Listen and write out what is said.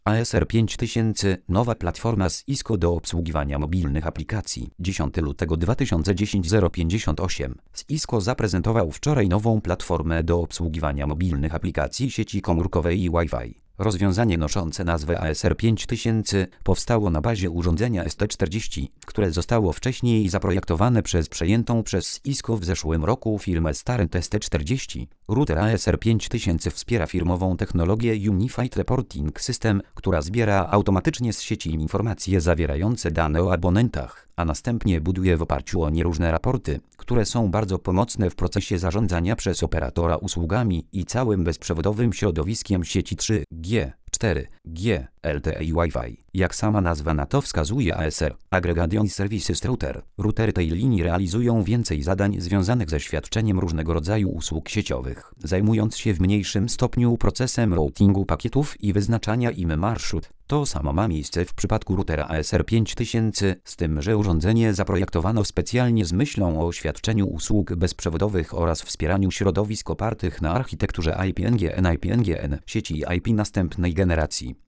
ASR 5000 – nowa platforma z Cisco do obsługiwania mobilnych aplikacji. 10 lutego 2010 058 Cisco zaprezentował wczoraj nową platformę do obsługiwania mobilnych aplikacji sieci komórkowej i Wi-Fi. Rozwiązanie noszące nazwę ASR 5000 powstało na bazie urządzenia ST40, które zostało wcześniej zaprojektowane przez przejętą przez Cisco w zeszłym roku firmę Starent ST40. Router ASR 5000 wspiera firmową technologię Unified Reporting System, która zbiera automatycznie z sieci informacje zawierające dane o abonentach, a następnie buduje w oparciu o nie różne raporty, które są bardzo pomocne w procesie zarządzania przez operatora usługami i całym bezprzewodowym środowiskiem sieci 3G, 4G, LTE i Wi-Fi. Jak sama nazwa na to wskazuje, ASR, Aggregation Services Router, routery tej linii realizują więcej zadań związanych ze świadczeniem różnego rodzaju usług sieciowych, zajmując się w mniejszym stopniu procesem routingu pakietów i wyznaczania im marszrut. To samo ma miejsce w przypadku routera ASR 5000, z tym, że urządzenie zaprojektowano specjalnie z myślą o świadczeniu usług bezprzewodowych oraz wspieraniu środowisk opartych na architekturze IPNGN sieci IP następnej generacji.